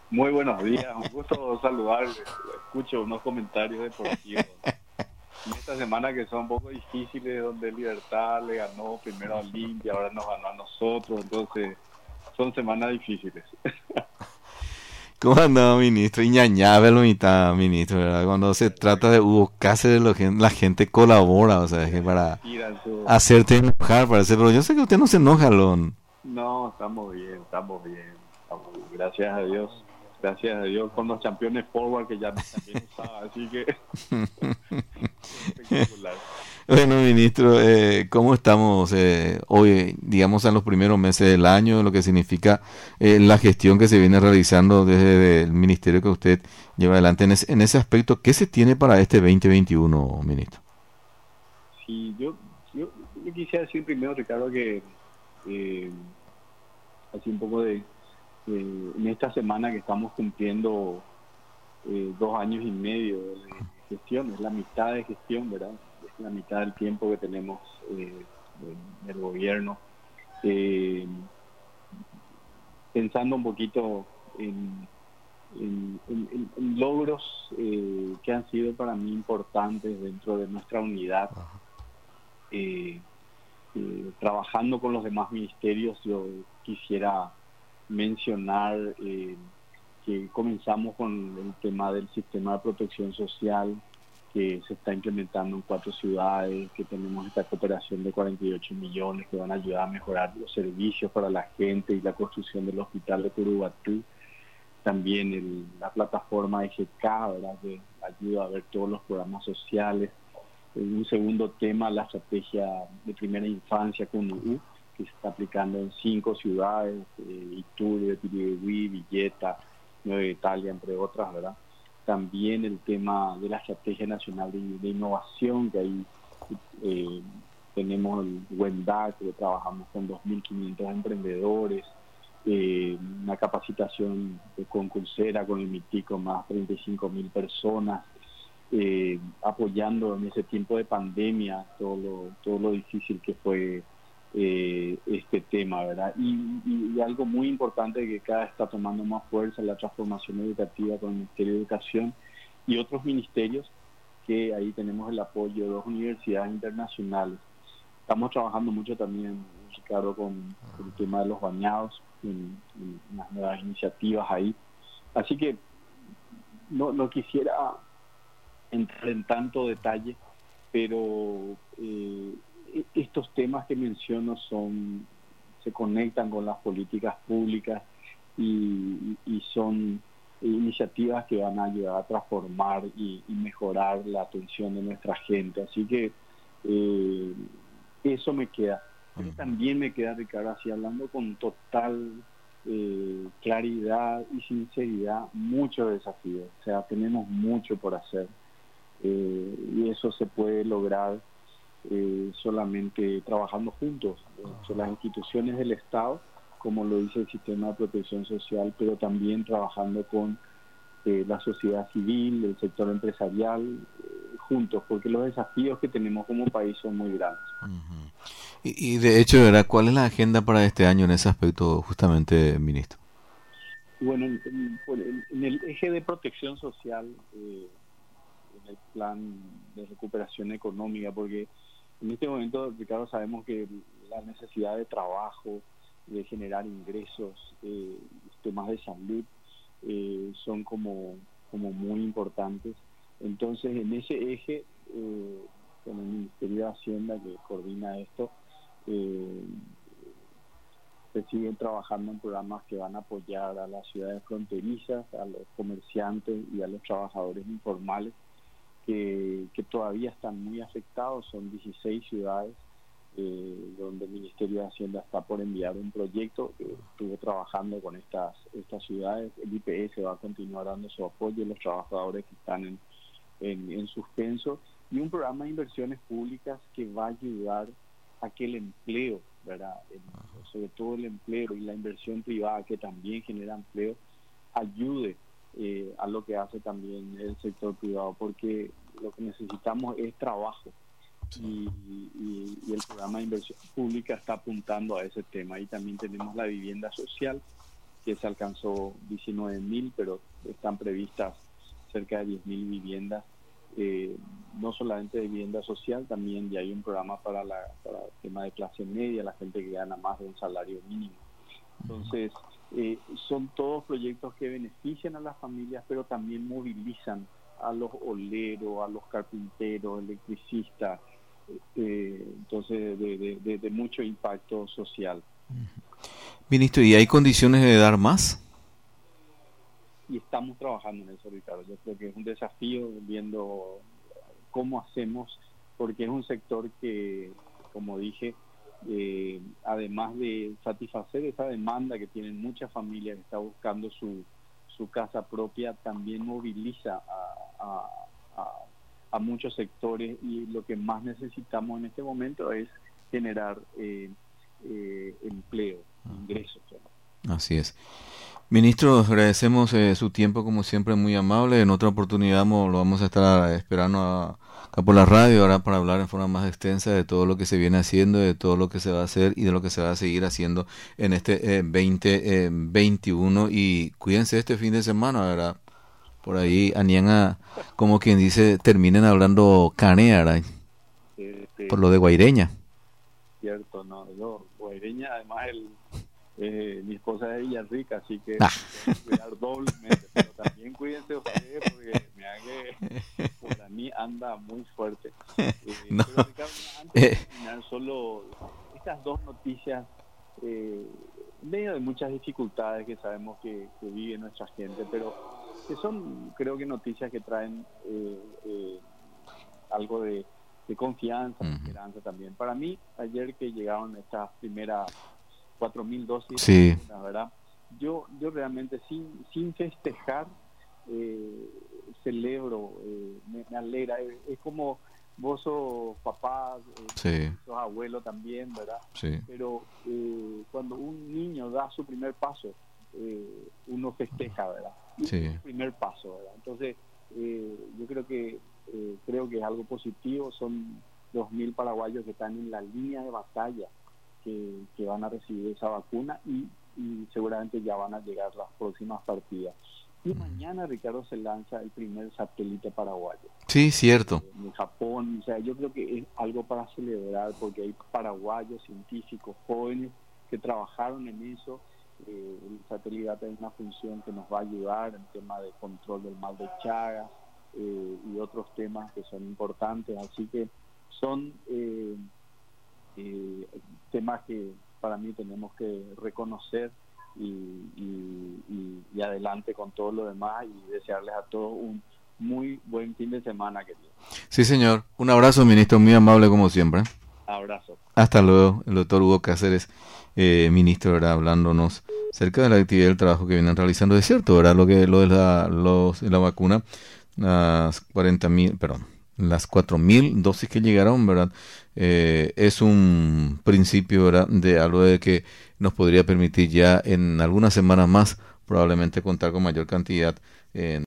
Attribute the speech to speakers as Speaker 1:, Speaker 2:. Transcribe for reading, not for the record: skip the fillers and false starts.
Speaker 1: Muy buenos días, un gusto saludarles. Escucho unos comentarios deportivos en esta semana que son un poco difíciles, donde Libertad le ganó primero a Olimpia, ahora nos ganó a nosotros, entonces son semanas difíciles.
Speaker 2: ¿Cómo andaba, ministro? Iñañabe lo mitad, ministro, ¿verdad? Cuando se trata de Hugo Cáceres, la gente colabora, o sea, es que
Speaker 1: Se
Speaker 2: para
Speaker 1: tiran su...
Speaker 2: hacerte enojar, parece, pero yo sé que usted no se enoja, Lon.
Speaker 1: No, estamos bien, estamos bien, estamos bien. Gracias a Dios, gracias a Dios, con los campeones forward que ya también usaba, así que espectacular.
Speaker 2: Bueno, ministro, ¿cómo estamos hoy, digamos, en los primeros meses del año, lo que significa la gestión que se viene realizando desde el ministerio que usted lleva adelante en ese aspecto? ¿Qué se tiene para este 2021, ministro?
Speaker 1: Sí, yo quisiera decir primero, Ricardo, que eh, así un poco en esta semana que estamos cumpliendo 2 años y medio de gestión, es la mitad de gestión, ¿verdad? Es la mitad del tiempo que tenemos en el gobierno. Eh, Pensando un poquito en logros que han sido para mí importantes dentro de nuestra unidad, eh, trabajando con los demás ministerios, yo quisiera mencionar que comenzamos con el tema del sistema de protección social que se está implementando en 4 ciudades, que tenemos esta cooperación de 48 millones que van a ayudar a mejorar los servicios para la gente y la construcción del hospital de Curuguatú. También la plataforma EGK, ¿verdad?, que ayuda a ver todos los programas sociales. Un segundo tema, la estrategia de primera infancia con UU, que se está aplicando en 5 ciudades, Iturbe, Pirigüí, Villeta, Nueva Italia, entre otras, ¿verdad? También el tema de la Estrategia Nacional de Innovación, que ahí tenemos el WENDAC, que trabajamos con 2.500 emprendedores, una capacitación concursera con el MITIC con más de 35.000 personas, apoyando en ese tiempo de pandemia todo lo difícil que fue este tema, ¿verdad? Y algo muy importante que cada vez está tomando más fuerza, la transformación educativa con el Ministerio de Educación y otros ministerios, que ahí tenemos el apoyo de 2 universidades internacionales. Estamos trabajando mucho también, Ricardo, con el tema de los bañados, en unas nuevas iniciativas ahí. Así que no quisiera entrar en tanto detalle, pero estos temas que menciono se conectan con las políticas públicas y son iniciativas que van a ayudar a transformar y mejorar la atención de nuestra gente. Así que eh, eso me queda. Pero también me queda, Ricardo, así hablando con total claridad y sinceridad, muchos desafíos. O sea, tenemos mucho por hacer. Y eso se puede lograr solamente trabajando juntos, las instituciones del Estado, como lo dice el sistema de protección social, pero también trabajando con la sociedad civil, el sector empresarial, juntos, porque los desafíos que tenemos como país son muy grandes.
Speaker 2: Y de hecho, ¿verdad? ¿Cuál es la agenda para este año en ese aspecto, justamente, ministro?
Speaker 1: Y bueno, en el eje de protección social, en el plan de recuperación económica, porque en este momento, Ricardo, sabemos que la necesidad de trabajo, de generar ingresos, temas de salud, son como muy importantes. Entonces, en ese eje, con el Ministerio de Hacienda que coordina esto, eh, se siguen trabajando en programas que van a apoyar a las ciudades fronterizas, a los comerciantes y a los trabajadores informales que todavía están muy afectados. Son 16 ciudades donde el Ministerio de Hacienda está por enviar un proyecto. Estuvo trabajando con estas ciudades. El IPS va a continuar dando su apoyo a los trabajadores que están en suspenso, y un programa de inversiones públicas que va a ayudar a que el empleo, ¿verdad?, sobre todo el empleo y la inversión privada, que también genera empleo, ayude a lo que hace también el sector privado, porque lo que necesitamos es trabajo, y el programa de inversión pública está apuntando a ese tema. Y también tenemos la vivienda social, que se alcanzó 19.000, pero están previstas cerca de 10.000 viviendas, no solamente de vivienda social, también ya hay un programa para el tema de clase media, la gente que gana más de un salario mínimo. Entonces, son todos proyectos que benefician a las familias, pero también movilizan a los oleros, a los carpinteros, electricistas, entonces de mucho impacto social.
Speaker 2: Ministro, ¿y hay condiciones de dar más?
Speaker 1: Y estamos trabajando en eso, Ricardo. Yo creo que es un desafío viendo cómo hacemos, porque es un sector que, como dije, además de satisfacer esa demanda que tienen muchas familias que están buscando su casa propia, también moviliza a muchos sectores, y lo que más necesitamos en este momento es generar empleo, ingresos.
Speaker 2: Así es. Ministro, agradecemos su tiempo, como siempre, muy amable. En otra oportunidad lo vamos a estar esperando acá por la radio ahora para hablar en forma más extensa de todo lo que se viene haciendo, de todo lo que se va a hacer y de lo que se va a seguir haciendo en este 2021. Y cuídense este fin de semana, ¿verdad? Por ahí, Aniana, como quien dice, terminen hablando canea, ¿verdad? Por lo de Guaireña.
Speaker 1: Cierto, no, Guaireña, además mi esposa es Villarrica, así que cuidar doblemente, pero también cuídense ustedes porque por mí anda muy fuerte.
Speaker 2: No.
Speaker 1: Pero Ricardo, antes de terminar, solo estas dos noticias, en medio de muchas dificultades que sabemos que vive nuestra gente, pero que son, creo que noticias que traen algo de confianza, de esperanza también. Para mí, ayer que llegaron estas primeras 4.000 dosis,
Speaker 2: sí,
Speaker 1: la verdad, yo realmente sin festejar celebro, me alegra, es como vos sos papá,
Speaker 2: sí,
Speaker 1: sos abuelo también, ¿verdad?
Speaker 2: Sí.
Speaker 1: Pero cuando un niño da su primer paso, uno festeja, ¿verdad?
Speaker 2: Sí.
Speaker 1: El primer paso, ¿verdad? Entonces, yo creo que es algo positivo. Son 2.000 paraguayos que están en la línea de batalla que van a recibir esa vacuna y seguramente ya van a llegar las próximas partidas. Y mañana, Ricardo, se lanza el primer satélite paraguayo.
Speaker 2: Sí, cierto.
Speaker 1: En Japón, o sea, yo creo que es algo para celebrar porque hay paraguayos, científicos, jóvenes que trabajaron en eso. El satélite tiene una función que nos va a ayudar en tema de control del mal de Chagas y otros temas que son importantes, así que son temas que para mí tenemos que reconocer y adelante con todo lo demás, y desearles a todos un muy buen fin de semana, querido.
Speaker 2: Sí, señor. Un abrazo, ministro, muy amable como siempre.
Speaker 1: Abrazo.
Speaker 2: Hasta luego. El doctor Hugo Cáceres, ministro, ¿verdad? Hablándonos acerca de la actividad y el trabajo que vienen realizando. Es cierto, ¿verdad? Lo de la vacuna, las 4.000 dosis que llegaron, ¿verdad? Es un principio, ¿verdad?, de algo de que nos podría permitir ya en algunas semanas más probablemente contar con mayor cantidad